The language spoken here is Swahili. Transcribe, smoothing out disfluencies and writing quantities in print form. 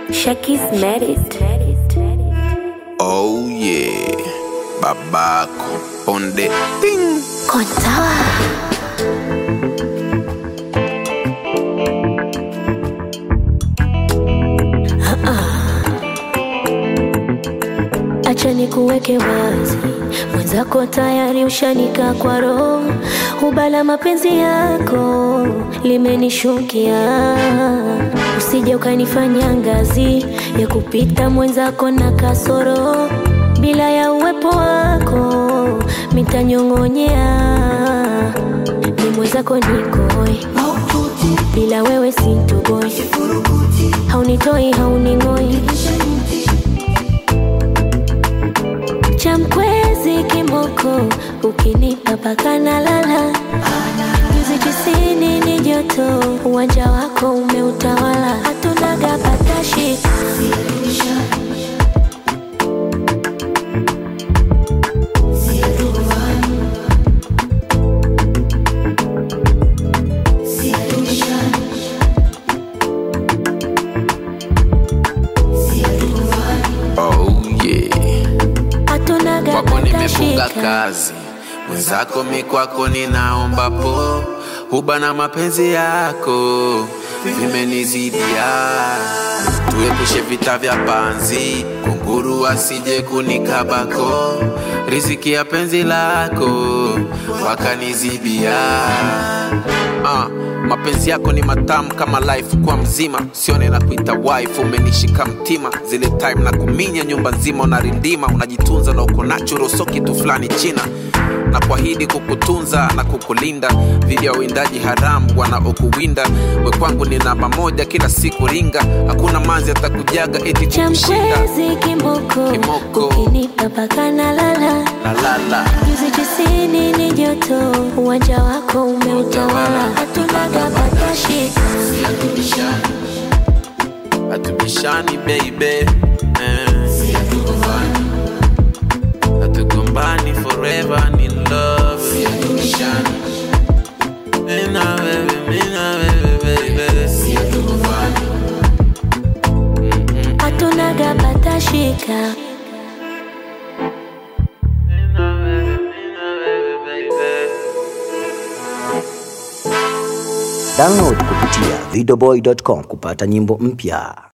Shaki's made it. Oh yeah, babako on the thing. Kontawa. Acha nikuweke wazi, mwenzako tayari ushanika kwa roho. Ubala mapenzi yako limenishukia, usije ukanifanya ngazi ya kupita mwenzako na kasoro. Bila ya uwepo wako mitanyongonyea, ni mwenzako nikoi, bila wewe sintoboi. Haunitoi hauningoi, chamkwezi kimoko, ukinipa paka na lala. Nyuzi tisini ni joto, uwanja wako umeutawala. Hatunaga patashi, wapo nimefunga kazi, mwenzako mikwako ninaomba po. Huba na mapenzi yako vimenizidia, tuepushe vita vya panzi, kunguru asije kunikabako. Riziki ya penzi lako wakanizibia. Mapenzi yako ni matamu kama life kwa mzima, sione na kuita wife, umenishika mtima. Zile time na kuminya nyumba nzima unarindima, unajitunza na uko natural, so kitu fulani china. Na kuahidi kukutunza na kukulinda dhidi ya uwindaji haramu wanaokuwinda. We kwangu ni namba moja kila siku ringa, hakuna manzi atakujaga eti tukushinda. chamkwezi kimoko, ukinipa paka na lala. Nyuzi tisini ni joto, uwanja wako umeutawala. Hatunaga patashi, hatubishani baby, hatugombani forever in love. Mina baby, hatunaga patashika. Download kupitia videoboy.com kupata nyimbo mpya.